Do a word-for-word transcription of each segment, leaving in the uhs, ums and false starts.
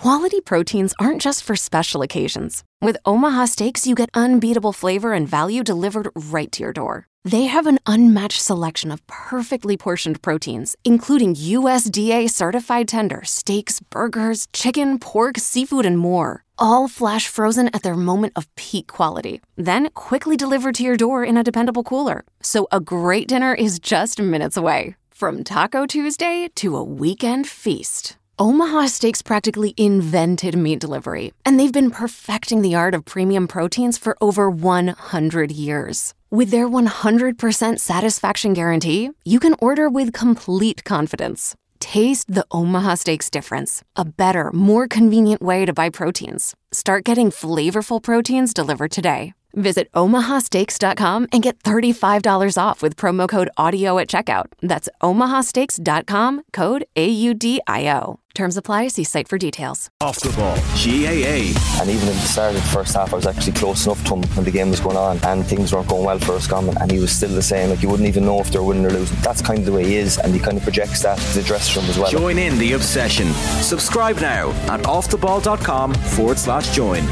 Quality proteins aren't just for special occasions. With Omaha Steaks, you get unbeatable flavor and value delivered right to your door. They have an unmatched selection of perfectly portioned proteins, including U S D A-certified tender steaks, burgers, chicken, pork, seafood, and more. All flash frozen at their moment of peak quality, then quickly delivered to your door in a dependable cooler. So a great dinner is just minutes away. From Taco Tuesday to a weekend feast, Omaha Steaks practically invented meat delivery, and they've been perfecting the art of premium proteins for over one hundred years. With their one hundred percent satisfaction guarantee, you can order with complete confidence. Taste the Omaha Steaks difference, a better, more convenient way to buy proteins. Start getting flavorful proteins delivered today. Visit omaha steaks dot com and get thirty-five dollars off with promo code AUDIO at checkout. That's omaha steaks dot com, code A U D I O. Terms apply. See site for details. Off the ball, G A A. And even at the start of the first half, I was actually close enough to him when the game was going on and things weren't going well for Roscommon, and he was still the same. Like, you wouldn't even know if they're winning or losing. That's kind of the way he is, and he kind of projects that to the dressing room as well. Join in the obsession. Subscribe now at offtheball.com forward slash join.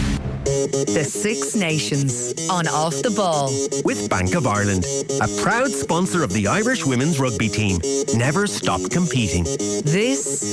The Six Nations on Off the Ball. With Bank of Ireland, a proud sponsor of the Irish women's rugby team. Never stop competing. This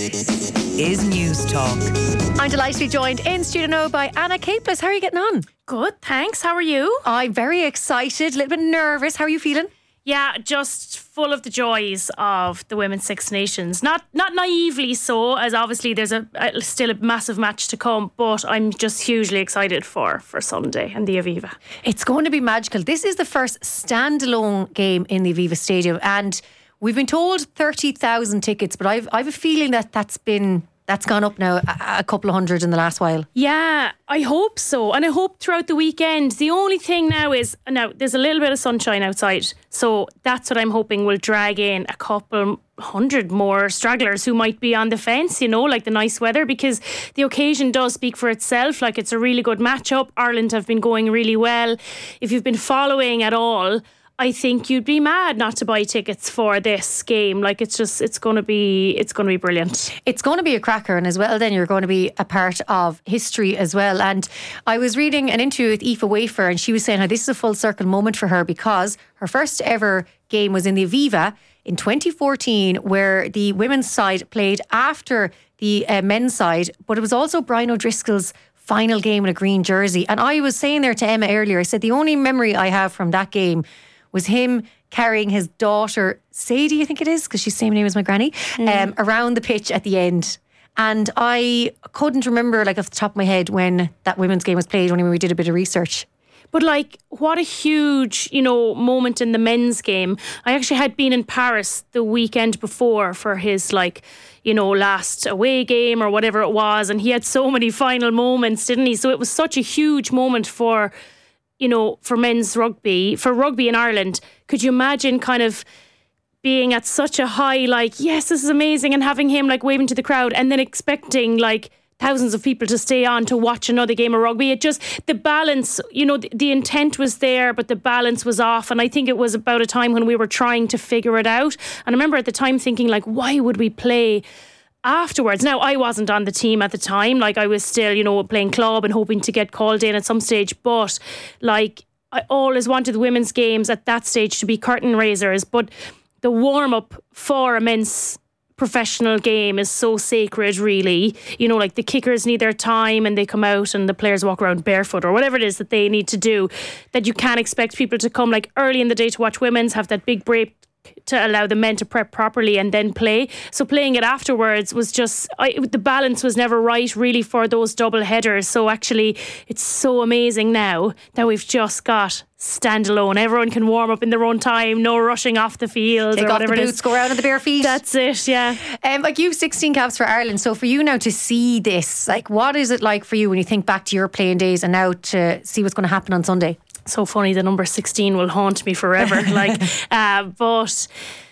is News Talk. I'm delighted to be joined in studio now by Anna Capeless. How are you getting on? Good, thanks. How are you? I'm very excited, a little bit nervous. How are you feeling? Yeah, just full of the joys of the Women's Six Nations. Not not naively so, as obviously there's a, a still a massive match to come, but I'm just hugely excited for, for Sunday and the Aviva. It's going to be magical. This is the first standalone game in the Aviva Stadium, and we've been told thirty thousand tickets, but I've I've a feeling that that's been... That's gone up now a, a couple of hundred in the last while. Yeah, I hope so. And I hope throughout the weekend. The only thing now is, now there's a little bit of sunshine outside. So that's what I'm hoping will drag in a couple hundred more stragglers who might be on the fence, you know, like the nice weather, because the occasion does speak for itself. Like, it's a really good matchup. Ireland have been going really well. If you've been following at all, I think you'd be mad not to buy tickets for this game. Like, it's just, it's going to be, it's going to be brilliant. It's going to be a cracker, and as well then you're going to be a part of history as well. And I was reading an interview with Aoife Wafer, and she was saying how this is a full circle moment for her, because her first ever game was in the Aviva in twenty fourteen, where the women's side played after the uh, men's side, but it was also Brian O'Driscoll's final game in a green jersey. And I was saying there to Emma earlier, I said the only memory I have from that game was him carrying his daughter, Sadie, I think it is, because she's the same name as my granny, mm. um, around the pitch at the end. And I couldn't remember, like, off the top of my head when that women's game was played, only when we did a bit of research. But, like, what a huge, you know, moment in the men's game. I actually had been in Paris the weekend before for his, like, you know, last away game or whatever it was. And he had so many final moments, didn't he? So it was such a huge moment for, you know, for men's rugby, for rugby in Ireland. Could you imagine kind of being at such a high, like, yes, this is amazing, and having him like waving to the crowd, and then expecting like thousands of people to stay on to watch another game of rugby? It just, the balance, you know, the, the intent was there, but the balance was off. And I think it was about a time when we were trying to figure it out. And I remember at the time thinking, like, why would we play afterwards? Now, I wasn't on the team at the time. Like, I was still, you know, playing club and hoping to get called in at some stage. But, like, I always wanted the women's games at that stage to be curtain raisers. But the warm-up for a men's professional game is so sacred, really. You know, like, the kickers need their time and they come out and the players walk around barefoot or whatever it is that they need to do, that you can't expect people to come, like, early in the day to watch women's, have that big break to allow the men to prep properly and then play. So playing it afterwards was just, I, the balance was never right really for those double headers. So actually it's so amazing now that we've just got standalone. Everyone can warm up in their own time, no rushing off the field. Take or off whatever the it boots, is. go around in the bare feet. That's it, yeah. Um, like, you've sixteen caps for Ireland, so for you now to see this, like, what is it like for you when you think back to your playing days and now to see what's going to happen on Sunday? So funny, the number sixteen will haunt me forever. like, uh, but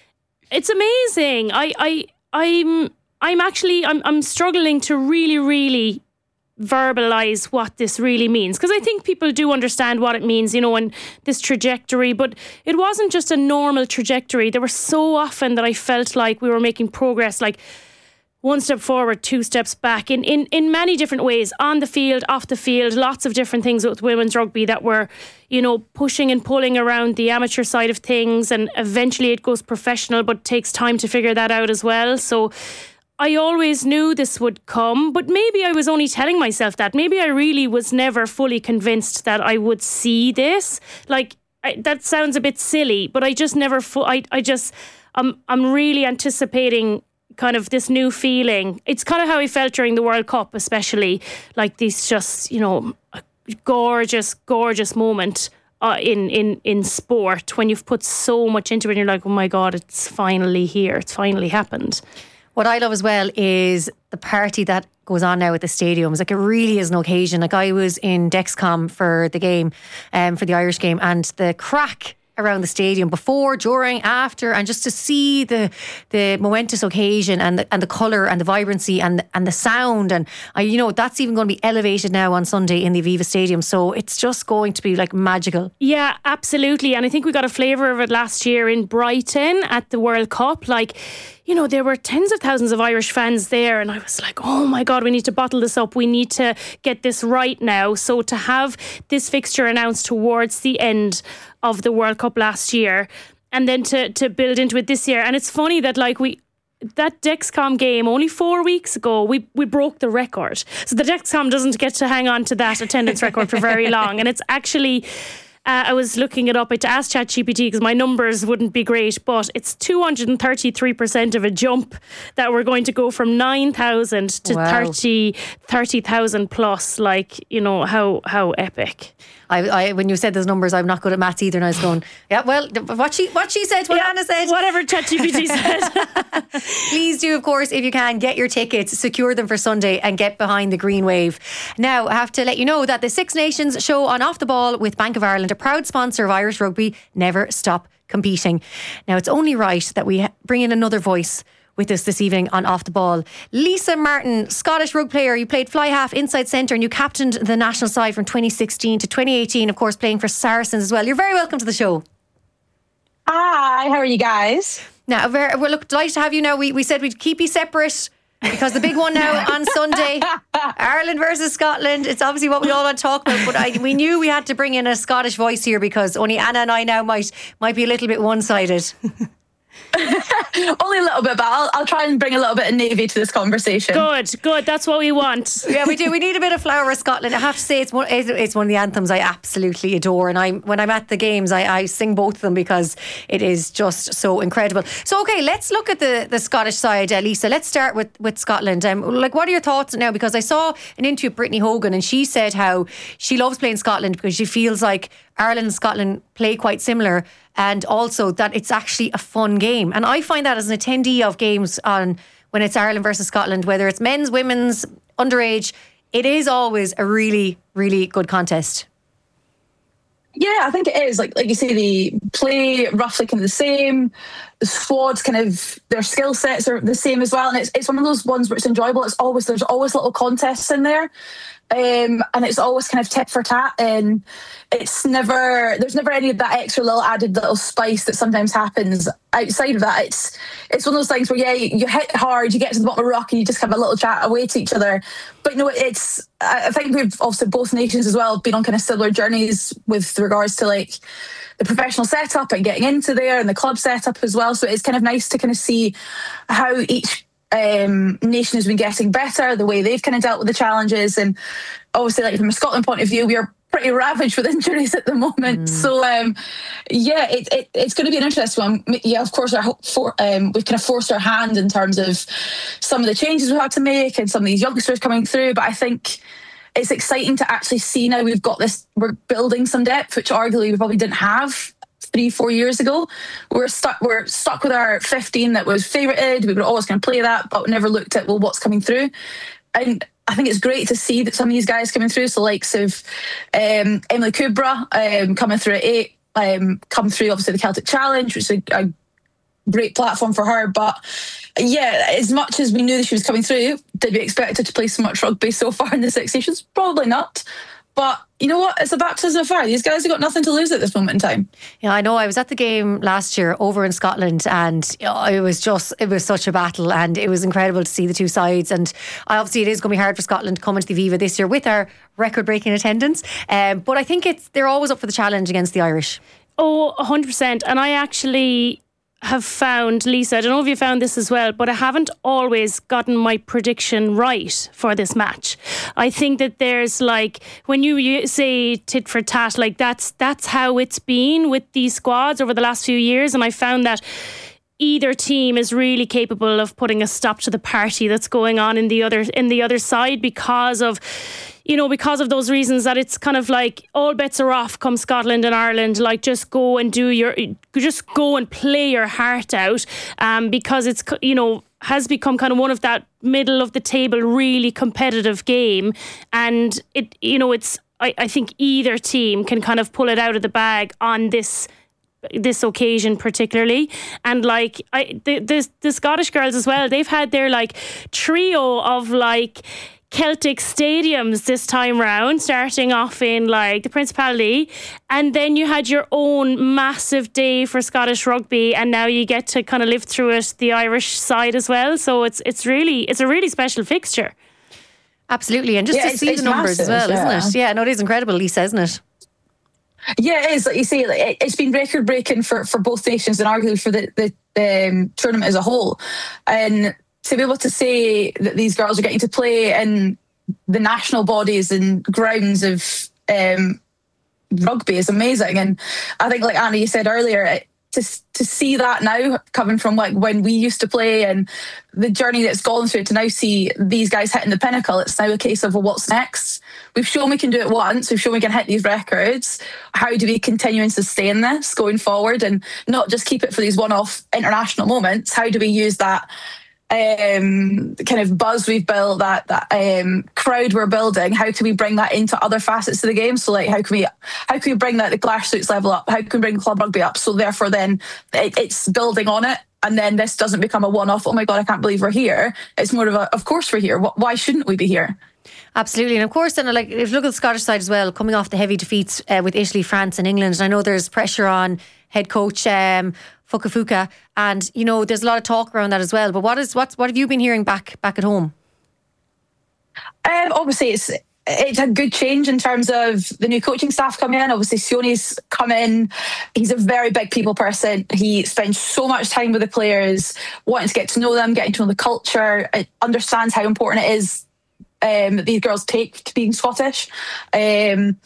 it's amazing. I, I, I'm, I'm actually, I'm, I'm struggling to really, really verbalise what this really means, because I think people do understand what it means, you know, and this trajectory. But it wasn't just a normal trajectory. There were so often that I felt like we were making progress, like one step forward, two steps back in, in, in many different ways, on the field, off the field, lots of different things with women's rugby that were, you know, pushing and pulling around the amateur side of things, and eventually it goes professional, but takes time to figure that out as well. So I always knew this would come, but maybe I was only telling myself that. Maybe I really was never fully convinced that I would see this. Like, I, that sounds a bit silly, but I just never, fu- I, I just, I'm, I'm really anticipating kind of this new feeling. It's kind of how I felt during the World Cup, especially, like these just, you know, gorgeous, gorgeous moment uh, in, in, in sport when you've put so much into it and you're like, oh my God, it's finally here. It's finally happened. What I love as well is the party that goes on now at the stadiums. Like, it really is an occasion. Like, I was in Dexcom for the game, um, for the Irish game, and the crack around the stadium before, during, after, and just to see the the momentous occasion and the, and the colour and the vibrancy and and the sound, and uh, you know, that's even going to be elevated now on Sunday in the Aviva Stadium, so it's just going to be like magical. Yeah, absolutely. And I think we got a flavour of it last year in Brighton at the World Cup. Like, you know, there were tens of thousands of Irish fans there, and I was like, oh my God, we need to bottle this up. We need to get this right now. So to have this fixture announced towards the end of the World Cup last year, and then to to build into it this year. And it's funny that, like, we that Dexcom game only four weeks ago, we we broke the record. So the Dexcom doesn't get to hang on to that attendance record for very long. And it's actually, Uh, I was looking it up. I had to ask ChatGPT because my numbers wouldn't be great, but it's two hundred thirty-three percent of a jump that we're going to go from nine thousand to wow. thirty thirty thousand plus. Like, you know, how how epic. I, I, when you said those numbers, I'm not good at maths either, and I was going, yeah, well, what she what she said, what yeah, Anna said. Whatever ChatGPT said. Please do, of course, if you can, get your tickets, secure them for Sunday, and get behind the green wave. Now, I have to let you know that the Six Nations show on Off the Ball with Bank of Ireland, a proud sponsor of Irish rugby, never stop competing. Now, it's only right that we bring in another voice with us this evening on Off the Ball. Lisa Martin, Scottish rugby player. You played fly half, inside centre, and you captained the national side from twenty sixteen to twenty eighteen, of course, playing for Saracens as well. You're very welcome to the show. Hi, how are you guys? Now, we're, we're look, delighted to have you now. We, we said we'd keep you separate because the big one now on Sunday, Ireland versus Scotland. It's obviously what we all want to talk about, but I, we knew we had to bring in a Scottish voice here because only Anna and I now might might be a little bit one-sided. Only a little bit, but I'll, I'll try and bring a little bit of Navy to this conversation. Good, good. That's what we want. Yeah, we do. We need a bit of Flower of Scotland. I have to say, it's one. It's one of the anthems I absolutely adore, and I, when I'm at the games, I, I sing both of them because it is just so incredible. So, okay, let's look at the, the Scottish side, uh, Lisa. Let's start with with Scotland. Um, like, what are your thoughts now? Because I saw an interview with Brittany Hogan, and she said how she loves playing Scotland because she feels like Ireland and Scotland play quite similar, and also that it's actually a fun game. And I find that as an attendee of games on when it's Ireland versus Scotland, whether it's men's, women's, underage, it is always a really, really good contest. Yeah, I think it is. Like like you say, they play roughly kind of the same. The squads, kind of, their skill sets are the same as well. And it's it's one of those ones where it's enjoyable. It's always there's always little contests in there. Um, and it's always kind of tit for tat, and it's never there's never any of that extra little added little spice that sometimes happens outside of that. It's it's one of those things where yeah, you, you hit hard, you get to the bottom of the rock, and you just have a little chat away to each other. But you know, it's I think we've also both nations as well been on kind of similar journeys with regards to like the professional setup and getting into there, and the club setup as well. So it's kind of nice to kind of see how each Um, nation has been getting better, the way they've kind of dealt with the challenges, and obviously, like from a Scotland point of view, we are pretty ravaged with injuries at the moment. Mm. So, um, yeah, it, it, it's going to be an interesting one. Yeah, of course, our for, um, we've kind of forced our hand in terms of some of the changes we've had to make and some of these youngsters coming through. But I think it's exciting to actually see now we've got this. We're building some depth, which arguably we probably didn't have three, four years ago. We're stuck we're stuck with our fifteen that was favorited. We were always going to play that, but we never looked at, well, what's coming through. And I think it's great to see that some of these guys coming through, so likes of um, Emily Kubra um, coming through at eight, um, come through obviously the Celtic Challenge, which is a, a great platform for her. But yeah, as much as we knew that she was coming through, did we expect her to play so much rugby so far in the Six Nations? Probably not. But you know what? It's a baptism of fire. These guys have got nothing to lose at this moment in time. Yeah, I know. I was at the game last year over in Scotland, and oh, it was just, it was such a battle, and it was incredible to see the two sides. And obviously it is going to be hard for Scotland to come into the Viva this year with our record-breaking attendance. Um, but I think it's they're always up for the challenge against the Irish. Oh, one hundred percent. And I actually have found, Lisa, I don't know if you found this as well, but I haven't always gotten my prediction right for this match. I think that there's like, when you say tit for tat, like that's that's how it's been with these squads over the last few years. And I found that either team is really capable of putting a stop to the party that's going on in the other in the other side because of, you know, because of those reasons that it's kind of like all bets are off come Scotland and Ireland. Like just go and do your, just go and play your heart out, um, because it's, you know, has become kind of one of that middle of the table, really competitive game. And it, you know, it's, I, I think either team can kind of pull it out of the bag on this this occasion particularly. And like I the, the the Scottish girls as well, they've had their like trio of like Celtic stadiums this time round, starting off in like the Principality, and then you had your own massive day for Scottish rugby, and now you get to kind of live through it the Irish side as well. So it's it's really it's a really special fixture. Absolutely. And just Yeah, to it's- see it's the numbers as well, massive, yeah. isn't it? Yeah, no, it is incredible, Lisa, isn't it? Yeah, it is. Like you say, like, it, it's been record breaking for, for both nations and arguably for the, the um, tournament as a whole. And to be able to say that these girls are getting to play in the national bodies and grounds of um, rugby is amazing. And I think, like Anna, you said earlier, it, to to see that now coming from like when we used to play and the journey that's gone through to now see these guys hitting the pinnacle, it's now a case of, well, what's next? We've shown we can do it once. We've shown we can hit these records. How do we continue and sustain this going forward and not just keep it for these one-off international moments? How do we use that um, kind of buzz we've built, that that um, crowd we're building? How can we bring that into other facets of the game? So, like, how can we how can we bring that the grassroots level up? How can we bring club rugby up? So, therefore, then it, it's building on it. And then this doesn't become a one-off. Oh my God, I can't believe we're here. It's more of a, of course we're here. Why shouldn't we be here? Absolutely. And of course, then, like, if you look at the Scottish side as well, coming off the heavy defeats uh, with Italy, France and England, and I know there's pressure on head coach um, Fukafuka, and you know there's a lot of talk around that as well. But what is what's what have you been hearing back back at home? Um, obviously, it's it's a good change in terms of the new coaching staff coming in. Obviously, Sione's come in. He's a very big people person. He spends so much time with the players, wanting to get to know them, getting to know the culture. It understands how important it is um, that these girls take to being Scottish. Um,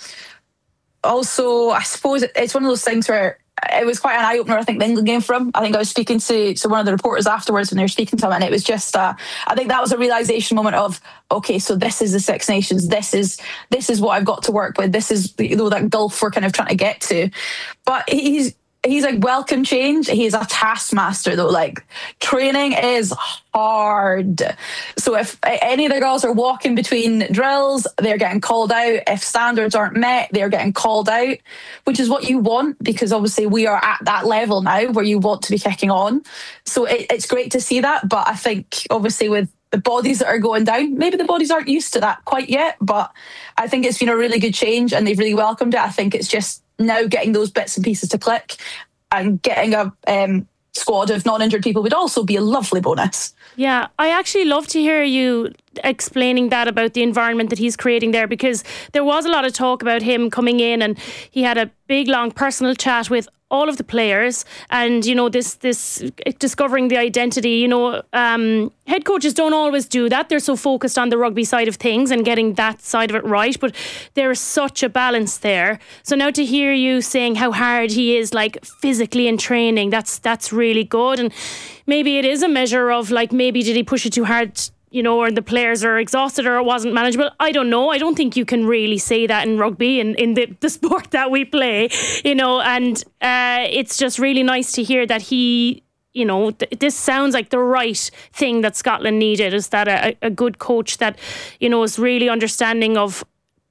also, I suppose it's one of those things where it was quite an eye-opener, I think, the England game for him. I think I was speaking to, to one of the reporters afterwards when they were speaking to him, and it was just, uh, I think that was a realisation moment of, okay, so this is the Six Nations. This is this is what I've got to work with. This is, you know, that gulf we're kind of trying to get to. But he's he's like, welcome change. He's a taskmaster, though. Like, training is hard. So if any of the girls are walking between drills, they're getting called out. If standards aren't met, they're getting called out, which is what you want, because obviously we are at that level now where you want to be kicking on. So it, it's great to see that. But I think obviously with the bodies that are going down, maybe the bodies aren't used to that quite yet, but I think it's been a really good change and they've really welcomed it. I think it's just now getting those bits and pieces to click, and getting a um, squad of non-injured people would also be a lovely bonus. Yeah, I actually love to hear you explaining that about the environment that he's creating there, because there was a lot of talk about him coming in and he had a big long personal chat with all of the players, and you know, this this discovering the identity. You know, um, head coaches don't always do that. They're so focused on the rugby side of things and getting that side of it right, but there is such a balance there. So now to hear you saying how hard he is, like physically in training, that's that's really good. And maybe it is a measure of like, maybe did he push it too hard, you know, or the players are exhausted or it wasn't manageable. I don't know. I don't think you can really say that in rugby and in, in the, the sport that we play, you know, and uh, it's just really nice to hear that he, you know, th- this sounds like the right thing that Scotland needed, is that a, a good coach that, you know, is really understanding of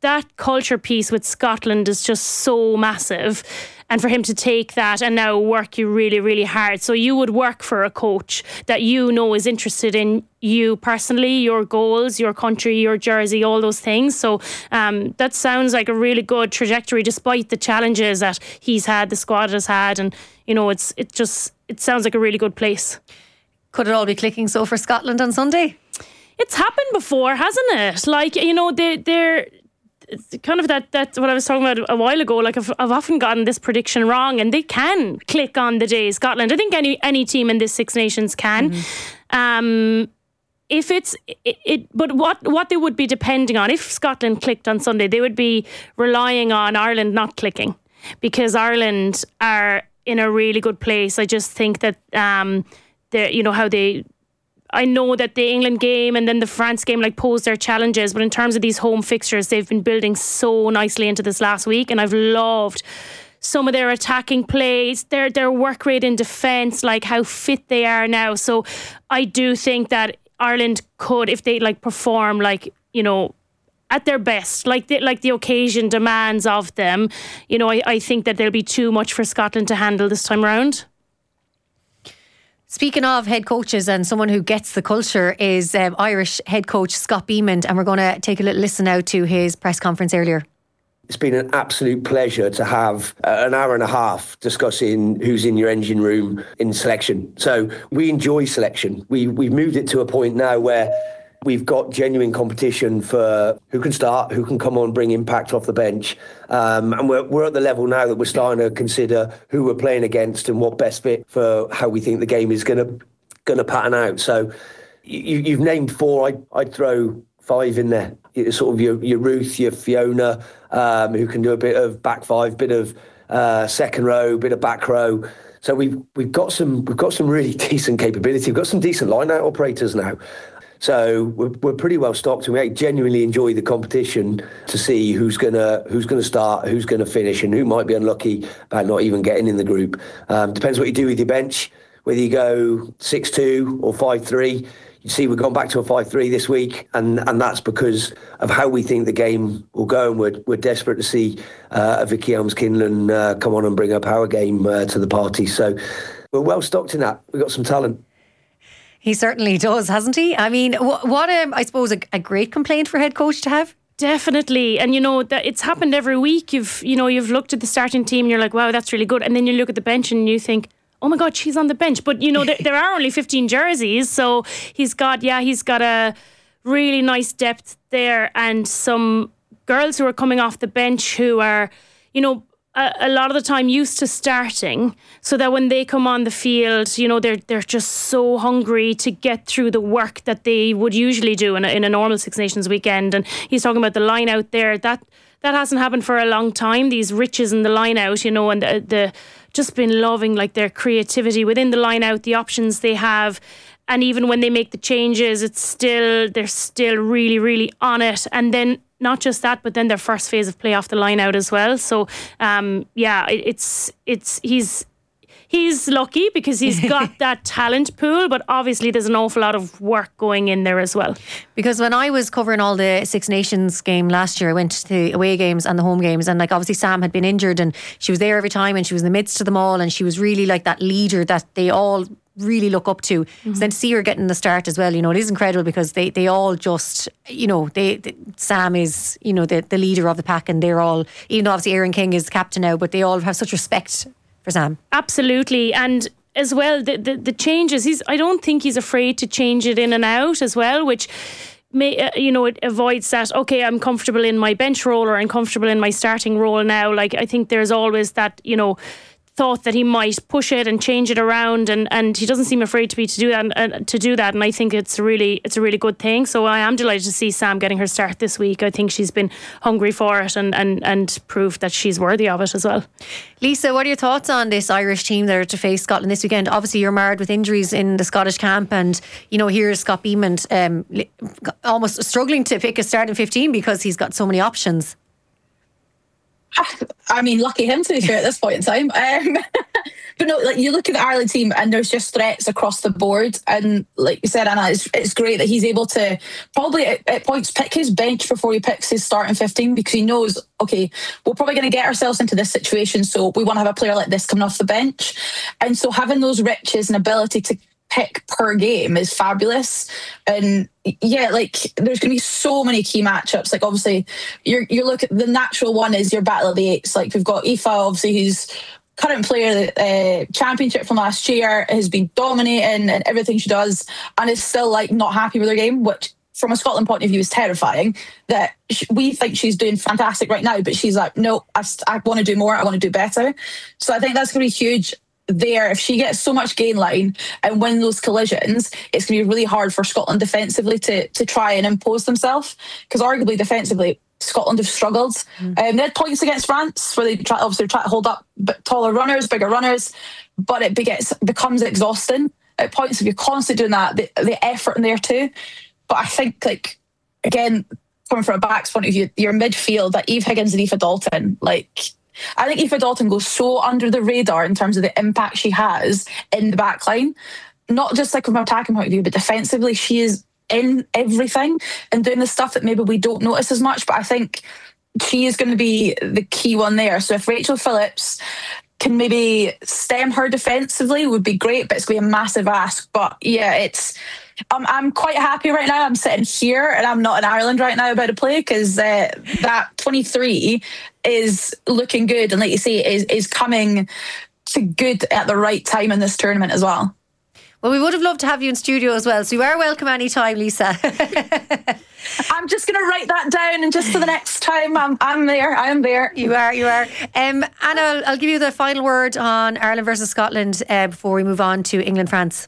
that culture piece with Scotland is just so massive. And for him to take that and now work you really, really hard. So you would work for a coach that you know is interested in you personally, your goals, your country, your jersey, all those things. So um, that sounds like a really good trajectory despite the challenges that he's had, the squad has had. And, you know, it's it just, it sounds like a really good place. Could it all be clicking so for Scotland on Sunday? It's happened before, hasn't it? Like, you know, they, they're... It's kind of that that's what I was talking about a while ago. Like I've, I've often gotten this prediction wrong, and they can click on the day. Scotland, I think any any team in this Six Nations can. Mm-hmm. Um, if it's it, it, but what what they would be depending on if Scotland clicked on Sunday, they would be relying on Ireland not clicking, because Ireland are in a really good place. I just think that um, they you know how they. I know that the England game and then the France game like pose their challenges, but in terms of these home fixtures, they've been building so nicely into this last week, and I've loved some of their attacking plays, their their work rate in defence, like how fit they are now. So I do think that Ireland could, if they like perform like, you know, at their best, like the, like the occasion demands of them, you know, I, I think that there'll be too much for Scotland to handle this time round. Speaking of head coaches, and someone who gets the culture is um, Irish head coach Scott Beamond, and we're going to take a little listen out to his press conference earlier. It's been an absolute pleasure to have an hour and a half discussing who's in your engine room in selection. So we enjoy selection. We, we've moved it to a point now where we've got genuine competition for who can start, who can come on, bring impact off the bench. Um, and we're, we're at the level now that we're starting to consider who we're playing against and what best fit for how we think the game is going to going to pattern out. So you, you've named four. I'd, I'd throw five in there. It's sort of your, your Ruth, your Fiona, um, who can do a bit of back five, bit of uh, second row, bit of back row. So we've we've got some we've got some really decent capability. We've got some decent line-out operators now. So we're, we're pretty well stocked, and we genuinely enjoy the competition to see who's gonna who's gonna start, who's gonna finish, and who might be unlucky about not even getting in the group. Um, depends what you do with your bench, whether you go six two or five three. You see, we've gone back to a five three this week, and, and that's because of how we think the game will go, and we're we're desperate to see uh, a Vicky Elms-Kinlan uh, come on and bring her power game uh, to the party. So we're well stocked in that. We've got some talent. He certainly does, hasn't he? I mean, what, what um, I suppose, a, a great complaint for a head coach to have? Definitely. And, you know, that it's happened every week. You've, you know, you've looked at the starting team and you're like, wow, that's really good. And then you look at the bench and you think, oh my God, she's on the bench. But, you know, there, there are only fifteen jerseys. So he's got, yeah, he's got a really nice depth there, and some girls who are coming off the bench who are, you know, A, a lot of the time used to starting, so that when they come on the field, you know, they're they're just so hungry to get through the work that they would usually do in a, in a normal Six Nations weekend. And he's talking about the line out there. That that hasn't happened for a long time. These riches in the line out, you know, and the, the just been loving like their creativity within the line out, the options they have. And even when they make the changes, it's still they're still really, really on it. And then not just that, but then their first phase of play off the line out as well. So, um, yeah, it, it's it's he's he's lucky because he's got that talent pool, but obviously there's an awful lot of work going in there as well. Because when I was covering all the Six Nations game last year, I went to the away games and the home games, and like obviously Sam had been injured and she was there every time, and she was in the midst of them all, and she was really like that leader that they all really look up to. Mm-hmm. So then to see her getting the start as well, you know, it is incredible because they, they all just, you know, they, they Sam is, you know, the, the leader of the pack, and they're all, even though obviously Aaron King is captain now, but they all have such respect for Sam. Absolutely. And as well, the, the, the changes, he's, I don't think he's afraid to change it in and out as well, which may, uh, you know, it avoids that, okay, I'm comfortable in my bench role or I'm comfortable in my starting role now. Like, I think there's always that, you know, thought that he might push it and change it around, and, and he doesn't seem afraid to be to do that and uh, to do that and I think it's really it's a really good thing. So I am delighted to see Sam getting her start this week. I think she's been hungry for it and, and, and proved that she's worthy of it as well. Lisa, what are your thoughts on this Irish team that are to face Scotland this weekend? Obviously you're marred with injuries in the Scottish camp, and you know, here's Scott Beamond um, almost struggling to pick a starting fifteen because he's got so many options. I mean, lucky him to be fair at this point in time. Um, But no, like you look at the Ireland team and there's just threats across the board. And like you said, Anna, it's, it's great that he's able to probably at, at points pick his bench before he picks his starting fifteen, because he knows, okay, we're probably going to get ourselves into this situation. So we want to have a player like this coming off the bench. And so having those riches and ability to pick per game is fabulous. And yeah, like there's going to be so many key matchups. Like obviously you're, you look at the natural one is your battle of the eights. Like we've got Aoife, obviously, who's current player of the uh, championship from last year, has been dominating and everything she does, and is still like not happy with her game, which from a Scotland point of view is terrifying. That she, we think she's doing fantastic right now, but she's like, no, I, I want to do more, I want to do better. So I think that's going to be huge there. If she gets so much gain line and win those collisions, it's going to be really hard for Scotland defensively to to try and impose themselves, because arguably defensively Scotland have struggled. Mm. Um, they had points against France where they try, obviously try to hold up taller runners, bigger runners, but it begets, becomes exhausting at points if you're constantly doing that. The, the effort in there too. But I think, like again, coming from a back's point of view, your midfield, that Eve Higgins and Aoife Dalton, like. I think Aoife Dalton goes so under the radar in terms of the impact she has in the back line. Not just like from an attacking point of view, but defensively, she is in everything and doing the stuff that maybe we don't notice as much. But I think she is going to be the key one there. So if Rachel Phillips can maybe stem her defensively, would be great, but it's going to be a massive ask. But yeah, it's... Um, I'm quite happy right now. I'm sitting here and I'm not in Ireland right now about to play, because uh, that twenty-three is looking good. And like you say, is is coming to good at the right time in this tournament as well. Well, we would have loved to have you in studio as well. So you are welcome anytime, Lisa. I'm just going to write that down, and just for the next time, I'm I'm there. I'm there. You are, you are. Um, Anna, I'll, I'll give you the final word on Ireland versus Scotland uh, before we move on to England-France.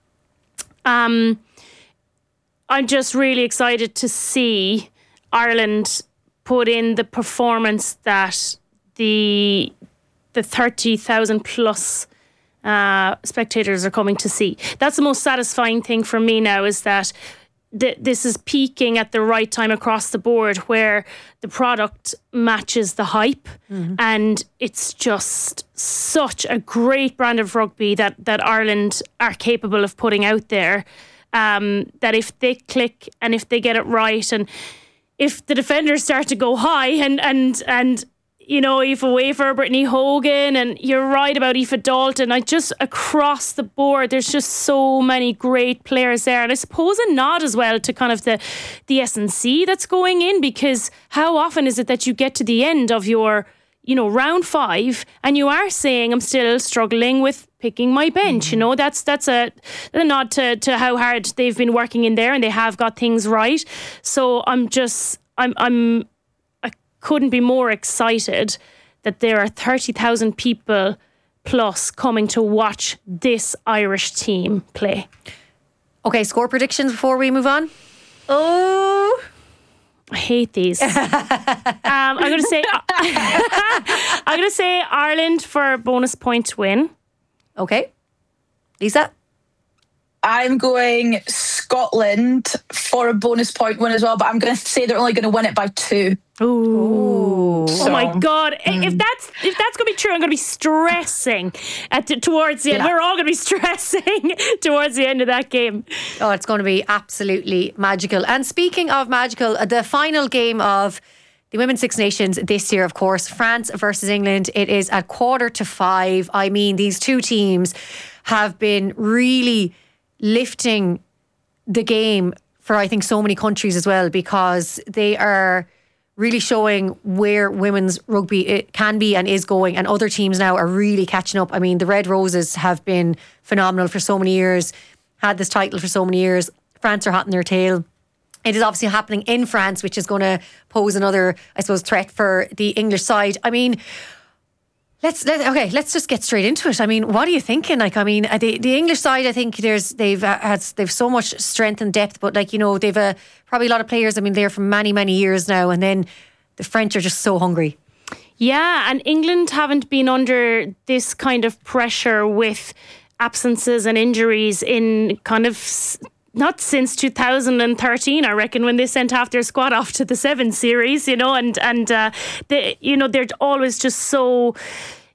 Um, I'm just really excited to see Ireland put in the performance that the the thirty thousand plus uh, spectators are coming to see. That's the most satisfying thing for me now, is that th- this is peaking at the right time across the board, where the product matches the hype. Mm-hmm. And it's just such a great brand of rugby that, that Ireland are capable of putting out there. Um, that if they click and if they get it right, and if the defenders start to go high, and and and you know, Aoife Wafer, Brittany Hogan, and you're right about Aoife Dalton. I just across the board, there's just so many great players there, and I suppose a nod as well to kind of the the S and C that's going in, because how often is it that you get to the end of your, you know, round five and you are saying, I'm still struggling with picking my bench. Mm-hmm. You know, that's that's a, a nod to, to how hard they've been working in there, and they have got things right. So I'm just, I'm, I'm, I couldn't be more excited that there are thirty thousand people plus coming to watch this Irish team play. Okay, score predictions before we move on. Oh, I hate these. um, I'm going to say, I'm going to say Ireland for a bonus point win. Okay. Lisa? I'm going Scotland for a bonus point win as well, but I'm going to say they're only going to win it by two. Ooh. So, oh my God. Mm. If that's if that's going to be true, I'm going to be stressing at the, towards the end. Yeah. We're all going to be stressing towards the end of that game. Oh, it's going to be absolutely magical. And speaking of magical, the final game of the Women's Six Nations this year, of course, France versus England. It is at quarter to five. I mean, these two teams have been really lifting the game for, I think, so many countries as well, because they are really showing where women's rugby it can be and is going, and other teams now are really catching up. I mean, the Red Roses have been phenomenal for so many years, had this title for so many years. France are hot in their tail. It is obviously happening in France, which is going to pose another, I suppose, threat for the English side. I mean, let's let okay, let's just get straight into it. I mean, what are you thinking? Like, I mean, the the English side, I think there's they've had they've so much strength and depth, but like, you know, they've a probably a lot of players. I mean, they're for many many years now, and then the French are just so hungry. Yeah, and England haven't been under this kind of pressure with absences and injuries in kind of not since two thousand thirteen, I reckon, when they sent half their squad off to the Seven Series, you know, and and uh, they, you know, they're always just so,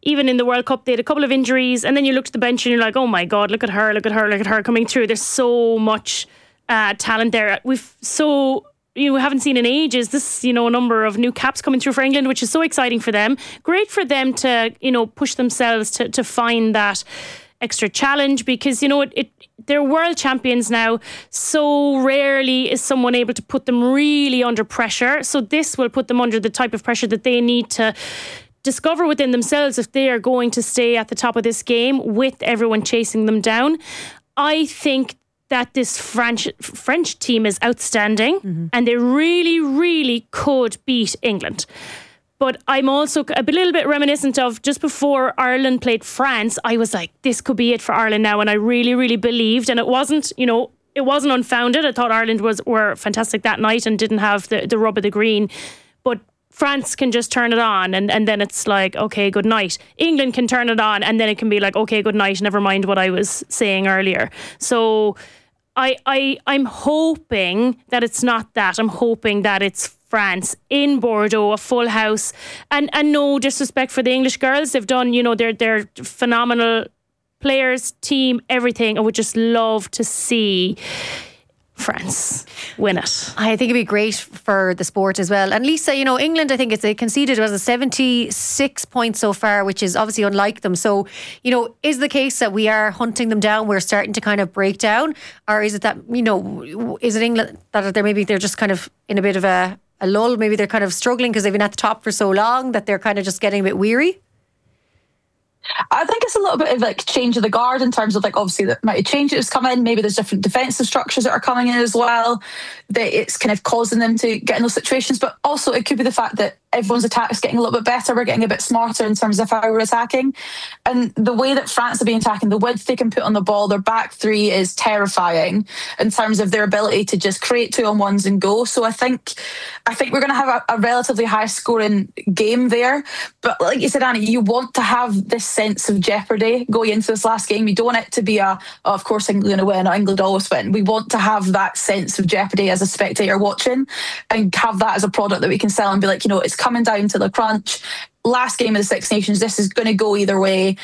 even in the World Cup, they had a couple of injuries, and then you look at the bench and you're like, oh my God, look at her, look at her, look at her coming through. There's so much uh, talent there. We've so... you know, we haven't seen in ages this, you know, number of new caps coming through for England, which is so exciting for them. Great for them to, you know, push themselves to, to find that extra challenge, because, you know, it, it they're world champions now. So rarely is someone able to put them really under pressure. So this will put them under the type of pressure that they need to discover within themselves if they are going to stay at the top of this game with everyone chasing them down. I think that this French French team is outstanding, mm-hmm. and they really, really could beat England. But I'm also a little bit reminiscent of just before Ireland played France. I was like, this could be it for Ireland now, and I really, really believed. And it wasn't, you know, it wasn't unfounded. I thought Ireland was were fantastic that night and didn't have the, the rub of the green. But France can just turn it on, and, and then it's like, okay, good night. England can turn it on, and then it can be like, okay, good night, never mind what I was saying earlier. So I, I, I'm hoping that it's not that. I'm hoping that it's France in Bordeaux, a full house. And, and no disrespect for the English girls. They've done, you know, they're, they're phenomenal players, team, everything. I would just love to see France win it. I think it'd be great for the sport as well. And Lisa, you know, England, I think it's they conceded was a seventy-six points so far, which is obviously unlike them. So, you know, is the case that we are hunting them down, we're starting to kind of break down, or is it that, you know, is it England that they're maybe they're just kind of in a bit of a, a lull, maybe they're kind of struggling because they've been at the top for so long that they're kind of just getting a bit weary? I think it's a little bit of like change of the guard in terms of like obviously the amount of changes come in. Maybe there's different defensive structures that are coming in as well, that it's kind of causing them to get in those situations. But also it could be the fact that everyone's attack is getting a little bit better. We're getting a bit smarter in terms of how we're attacking. And the way that France have been attacking, the width they can put on the ball, their back three is terrifying in terms of their ability to just create two-on-ones and go. So I think I think we're going to have a, a relatively high-scoring game there. But like you said, Annie, you want to have this sense of jeopardy going into this last game. You don't want it to be a, oh, of course, England going to win, or England always win. We want to have that sense of jeopardy as a spectator watching, and have that as a product that we can sell and be like, you know, it's coming down to the crunch. Last game of the Six Nations, this is going to go either way.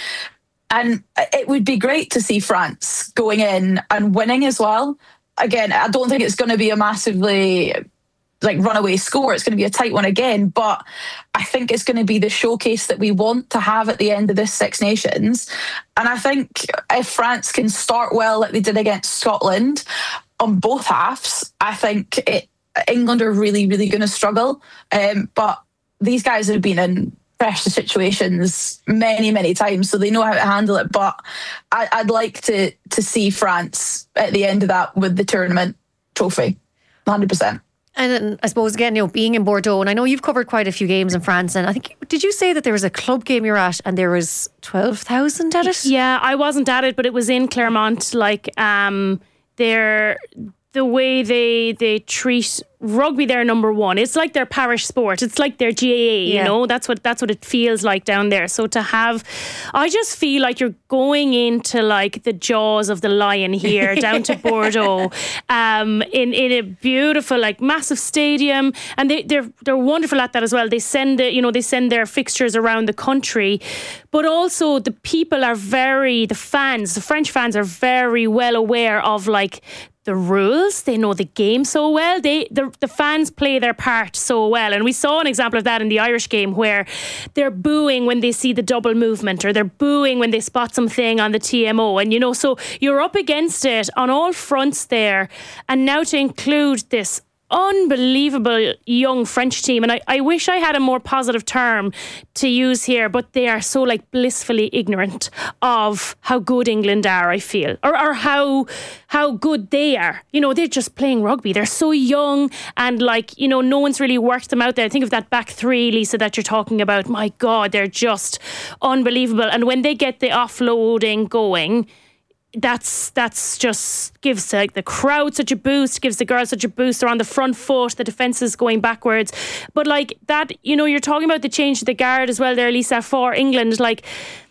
And it would be great to see France going in and winning as well. Again, I don't think it's going to be a massively like runaway score. It's going to be a tight one again, but I think it's going to be the showcase that we want to have at the end of this Six Nations. And I think if France can start well like they did against Scotland on both halves, I think it, England are really, really going to struggle. Um, but these guys have been in pressure situations many, many times, so they know how to handle it. But I, I'd like to to see France at the end of that with the tournament trophy, one hundred percent. And then I suppose, again, you know, being in Bordeaux, and I know you've covered quite a few games in France, and I think, did you say that there was a club game you're at and there was twelve thousand at it? Yeah, I wasn't at it, but it was in Clermont. Like, um, they're... the way they they treat rugby, they're number one. It's like their parish sport. It's like their G A A, you yeah. know. That's what that's what it feels like down there. So to have, I just feel like you're going into like the jaws of the lion here, down to Bordeaux, um, in in a beautiful, like, massive stadium, and they they're they're wonderful at that as well. They send the, you know they send their fixtures around the country, but also the people are very the fans, the French fans are very well aware of like the rules. They know the game so well. They the, the fans play their part so well. And we saw an example of that in the Irish game, where they're booing when they see the double movement, or they're booing when they spot something on the T M O. And, you know, so you're up against it on all fronts there. And now to include this unbelievable young French team, and I, I wish I had a more positive term to use here, but they are so like blissfully ignorant of how good England are, I feel, or, or how how good they are. You know, they're just playing rugby. They're so young, and like, you know, no one's really worked them out there. Think of that back three, Lisa, that you're talking about. My God, they're just unbelievable. And when they get the offloading going, that's that's just gives like the crowd such a boost, gives the girls such a boost. They're on the front foot, the defence is going backwards. But like that, you know, you're talking about the change to the guard as well there, Lisa, for England. Like,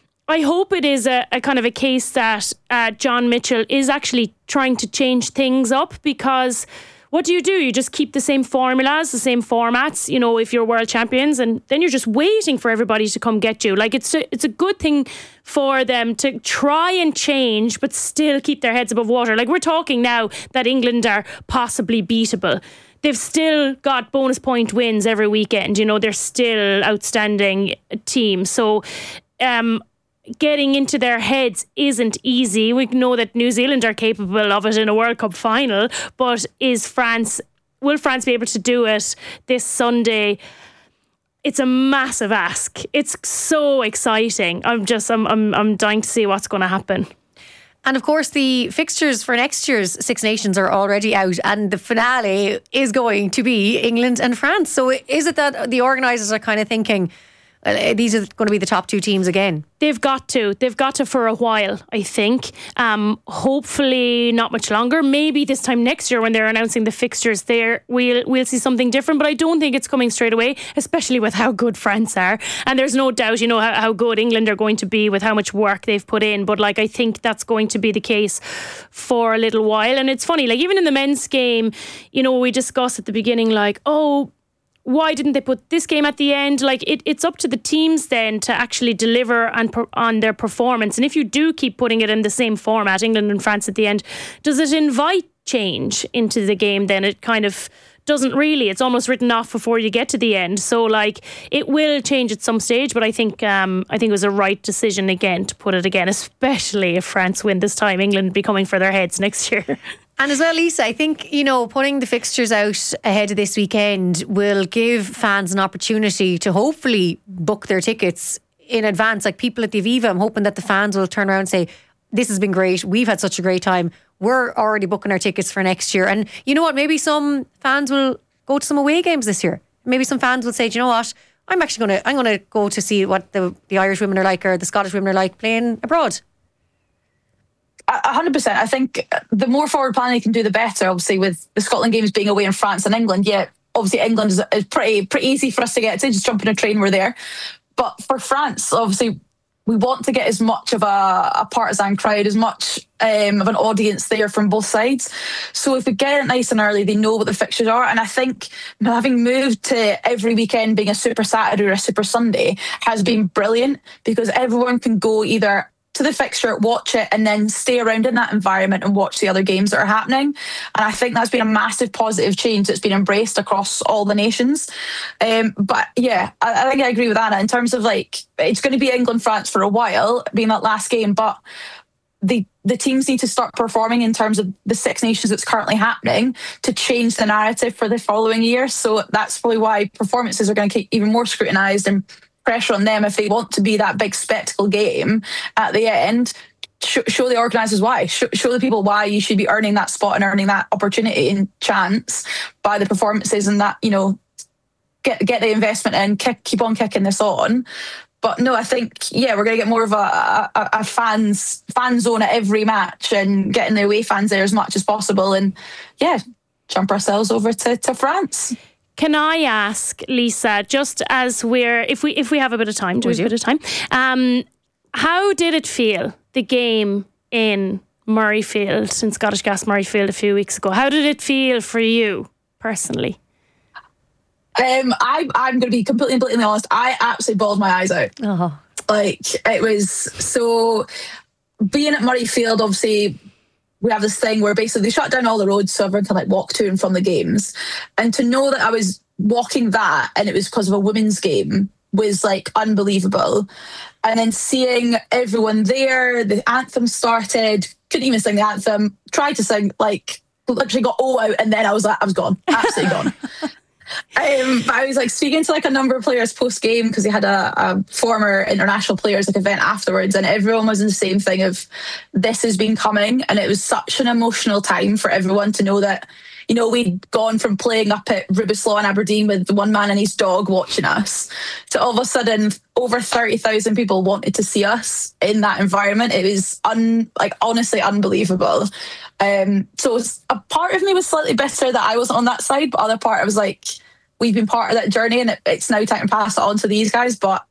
I hope it is a, a kind of a case that uh, John Mitchell is actually trying to change things up, because what do you do? You just keep the same formulas, the same formats, you know, if you're world champions, and then you're just waiting for everybody to come get you. Like, it's a, it's a good thing for them to try and change, but still keep their heads above water. Like, we're talking now that England are possibly beatable. They've still got bonus point wins every weekend. You know, they're still outstanding team. So, um, getting into their heads isn't easy. We know that New Zealand are capable of it in a World Cup final, but is France, will France be able to do it this Sunday? It's a massive ask. It's so exciting. I'm just, I'm, I'm, I'm dying to see what's going to happen. And of course, the fixtures for next year's Six Nations are already out, and the finale is going to be England and France. So is it that the organisers are kind of thinking, Uh, these are going to be the top two teams again? They've got to. They've got to for a while, I think. Um, hopefully not much longer. Maybe this time next year when they're announcing the fixtures there, we'll, we'll see something different. But I don't think it's coming straight away, especially with how good France are. And there's no doubt, you know, how, how good England are going to be with how much work they've put in. But like, I think that's going to be the case for a little while. And it's funny, like even in the men's game, you know, we discussed at the beginning, like, oh, why didn't they put this game at the end? Like it, it's up to the teams then to actually deliver and per, on their performance. And if you do keep putting it in the same format, England and France at the end, does it invite change into the game? Then it kind of doesn't really. It's almost written off before you get to the end. So like it will change at some stage, but I think um, I think it was a right decision again to put it again, especially if France win this time. England be coming for their heads next year. And as well, Lisa, I think, you know, putting the fixtures out ahead of this weekend will give fans an opportunity to hopefully book their tickets in advance. Like people at the Aviva, I'm hoping that the fans will turn around and say, this has been great. We've had such a great time. We're already booking our tickets for next year. And you know what? Maybe some fans will go to some away games this year. Maybe some fans will say, do you know what? I'm actually going to I'm going to go to see what the, the Irish women are like or the Scottish women are like playing abroad. A hundred percent. I think the more forward planning you can do, the better. Obviously, with the Scotland games being away in France and England, yeah, obviously England is, is pretty pretty easy for us to get to. Just jump in a train, we're there. But for France, obviously, we want to get as much of a, a partisan crowd, as much um, of an audience there from both sides. So if we get it nice and early, they know what the fixtures are. And I think having moved to every weekend being a Super Saturday or a Super Sunday has been brilliant because everyone can go either to the fixture, watch it, and then stay around in that environment and watch the other games that are happening. And I think that's been a massive positive change that's been embraced across all the nations. Um, but yeah, I, I think I agree with Anna in terms of like, it's going to be England-France for a while, being that last game, but the the teams need to start performing in terms of the Six Nations that's currently happening to change the narrative for the following year. So that's probably why performances are going to get even more scrutinised and pressure on them if they want to be that big spectacle game at the end. Show, show the organisers why. Show, show the people why you should be earning that spot and earning that opportunity and chance by the performances, and that, you know, get get the investment in, kick, keep on kicking this on. But no, I think, yeah, we're going to get more of a, a, a fans fan zone at every match and getting the away fans there as much as possible. And yeah, jump ourselves over to, to France. Can I ask, Lisa, just as we're, if we if we have a bit of time, do we have a bit of time, um, how did it feel, the game in Murrayfield, in Scottish Gas Murrayfield a few weeks ago? How did it feel for you personally? Um, I, I'm going to be completely and blatantly honest. I absolutely bawled my eyes out. Oh. Like, it was so... Being at Murrayfield, obviously, we have this thing where basically they shut down all the roads so everyone can like walk to and from the games. And to know that I was walking that and it was because of a women's game was like unbelievable. And then seeing everyone there, the anthem started, couldn't even sing the anthem, tried to sing, like literally got all out, and then I was like, I was gone, absolutely gone. Um, but I was like speaking to like a number of players post game because they had a, a former international players like event afterwards, and everyone was in the same thing of this has been coming, and it was such an emotional time for everyone to know that, you know, we'd gone from playing up at Rubislaw in Aberdeen with the one man and his dog watching us to all of a sudden over thirty thousand people wanted to see us in that environment. It was un, like honestly unbelievable. Um, so it was, a part of me was slightly bitter that I wasn't on that side, but other part I was like, we've been part of that journey, and it, it's now time to pass it on to these guys. But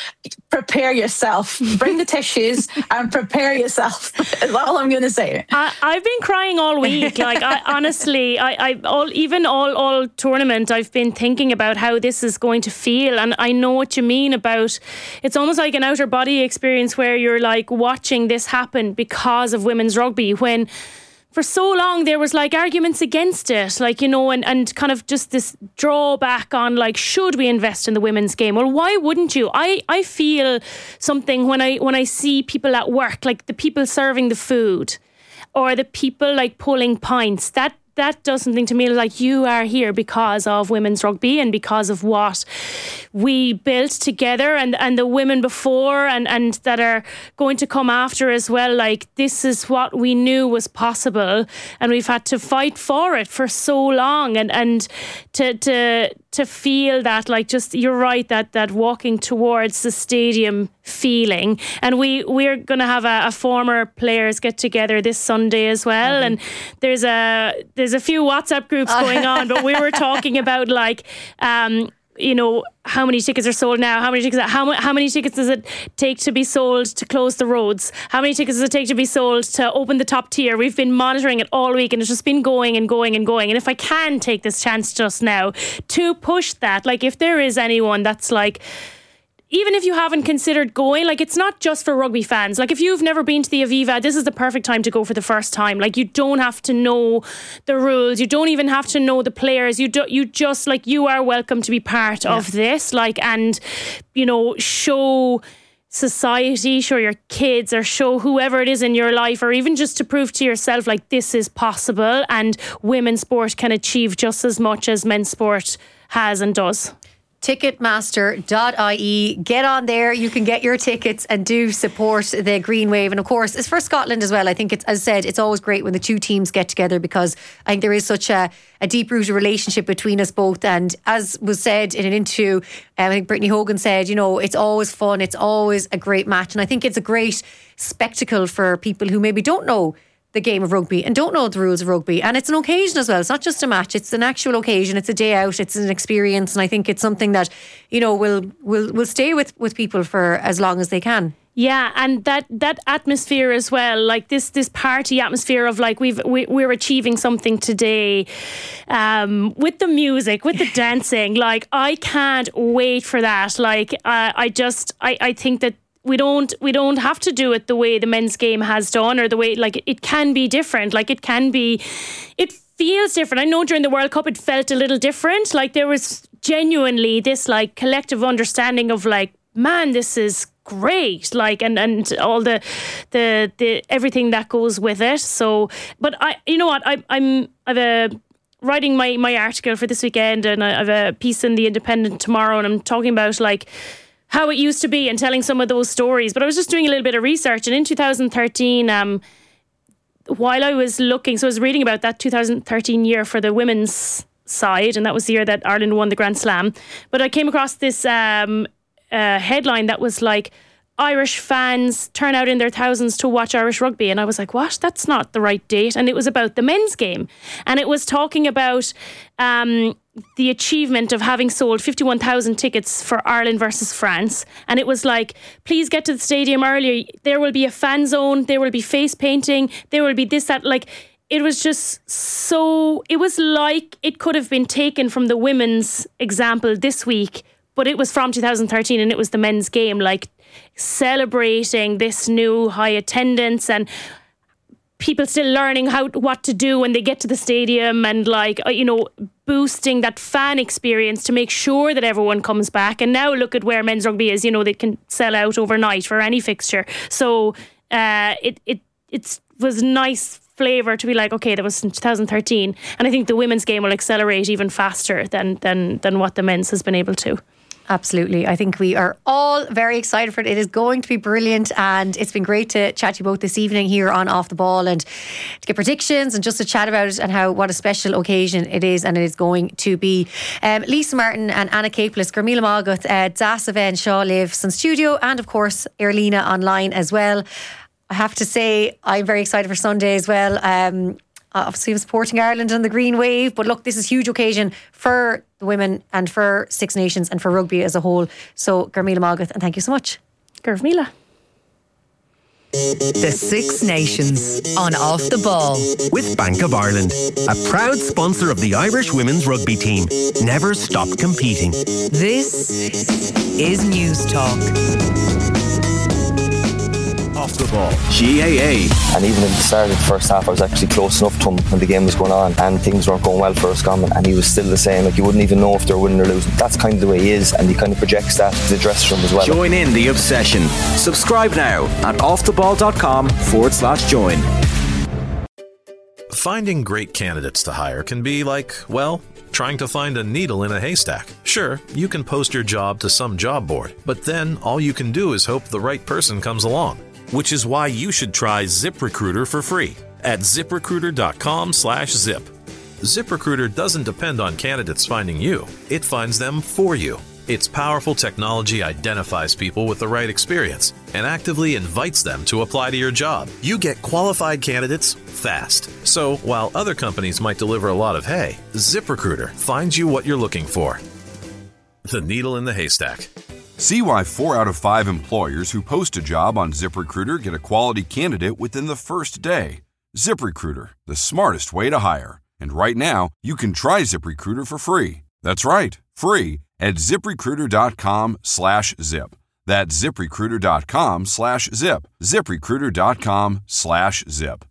prepare yourself, bring the tissues and prepare yourself. That's all I'm going to say. I, I've been crying all week. Like I, honestly, I, I all even all all tournament, I've been thinking about how this is going to feel, and I know what you mean about. It's almost like an outer body experience where you're like watching this happen because of women's rugby, when for so long there was like arguments against it, like, you know, and, and kind of just this drawback on like, should we invest in the women's game? Well, why wouldn't you? I, I feel something when I when I see people at work, like the people serving the food or the people like pulling pints, that that does something to me. Like, you are here because of women's rugby and because of what we built together, and, and the women before and, and that are going to come after as well. Like, this is what we knew was possible, and we've had to fight for it for so long, and, and to to to feel that, like, just, you're right, that that walking towards the stadium feeling. And we we're going to have a, a former players get together this Sunday as well, mm-hmm. and there's a there's a few WhatsApp groups going on, but we were talking about like um you know, how many tickets are sold now, how many tickets how, how many tickets does it take to be sold to close the roads, how many tickets does it take to be sold to open the top tier. We've been monitoring it all week, and it's just been going and going and going. And if I can take this chance just now to push that, like, if there is anyone that's like, even if you haven't considered going, like, it's not just for rugby fans. Like, if you've never been to the Aviva, this is the perfect time to go for the first time. Like, you don't have to know the rules. You don't even have to know the players. You do, you just, like, you are welcome to be part yeah. of this. Like, and, you know, show society, show your kids, or show whoever it is in your life, or even just to prove to yourself, like, this is possible, and women's sport can achieve just as much as men's sport has and does. Ticketmaster dot I E. Get on there. You can get your tickets and do support the Green Wave. And of course, it's for Scotland as well. I think it's, as I said, it's always great when the two teams get together, because I think there is such a, a deep-rooted relationship between us both. And as was said in an interview, um, I think Brittany Hogan said, you know, it's always fun. It's always a great match. And I think it's a great spectacle for people who maybe don't know the game of rugby and don't know the rules of rugby. And it's an occasion as well. It's not just a match, it's an actual occasion. It's a day out, it's an experience, and I think it's something that, you know, will will will stay with, with people for as long as they can. Yeah, and that that atmosphere as well, like this this party atmosphere of like we've we, we're achieving something today, um, with the music, with the dancing. Like, I can't wait for that. Like, uh, I just I I think that we don't we don't have to do it the way the men's game has done, or the way, like, it can be different. Like, it can be, it feels different. I know during the World Cup it felt a little different. Like, there was genuinely this like collective understanding of like, man, this is great, like, and and all the the the everything that goes with it. So, but I, you know what, I I'm I've a writing my my article for this weekend, and I have a piece in the Independent tomorrow, and I'm talking about like how it used to be and telling some of those stories. But I was just doing a little bit of research, and in two thousand thirteen, um, while I was looking, so I was reading about that two thousand thirteen year for the women's side, and that was the year that Ireland won the Grand Slam. But I came across this um, uh, headline that was like, Irish fans turn out in their thousands to watch Irish rugby. And I was like, what? That's not the right date. And it was about the men's game. And it was talking about um, the achievement of having sold fifty-one thousand tickets for Ireland versus France. And it was like, please get to the stadium earlier. There will be a fan zone. There will be face painting. There will be this, that. Like, it was just so, it was like it could have been taken from the women's example this week, but it was from two thousand thirteen, and it was the men's game, like celebrating this new high attendance and people still learning how what to do when they get to the stadium, and like, you know, boosting that fan experience to make sure that everyone comes back. And now look at where men's rugby is. You know, they can sell out overnight for any fixture. So uh, it it it was nice flavour to be like, okay, that was in two thousand thirteen, and I think the women's game will accelerate even faster than than than what the men's has been able to. Absolutely. I think we are all very excited for it. It is going to be brilliant, and it's been great to chat to you both this evening here on Off the Ball, and to get predictions and just to chat about it and how what a special occasion it is, and it is going to be. Um, Lisa Martin and Anna Capeless, Gurmila Magat, uh, Dasa Ven, Shaw Liv, Sun Studio, and of course Erlina online as well. I have to say, I'm very excited for Sunday as well. Um, obviously supporting Ireland and the Green Wave. But look, this is a huge occasion for the women and for Six Nations and for rugby as a whole. So, Garmila Magath, and thank you so much. Garmila. The Six Nations on Off the Ball. With Bank of Ireland, a proud sponsor of the Irish women's rugby team. Never stop competing. This is News Talk. Off the Ball. G A A. And even at the start of the first half, I was actually close enough to him when the game was going on and things weren't going well for us, and he was still the same. Like, you wouldn't even know if they're winning or losing. That's kind of the way he is, and he kind of projects that to the dressing room as well. Join in the obsession. Subscribe now at offtheball.com forward slash join. Finding great candidates to hire can be like, well, trying to find a needle in a haystack. Sure, you can post your job to some job board, but then all you can do is hope the right person comes along. Which is why you should try ZipRecruiter for free at ziprecruiter.com slash zip. ZipRecruiter doesn't depend on candidates finding you. It finds them for you. Its powerful technology identifies people with the right experience and actively invites them to apply to your job. You get qualified candidates fast. So while other companies might deliver a lot of hay, ZipRecruiter finds you what you're looking for. The needle in the haystack. See why four out of five employers who post a job on ZipRecruiter get a quality candidate within the first day. ZipRecruiter, the smartest way to hire. And right now, you can try ZipRecruiter for free. That's right, free at ziprecruiter.com slash zip. That's ziprecruiter.com slash zip. ziprecruiter.com slash zip.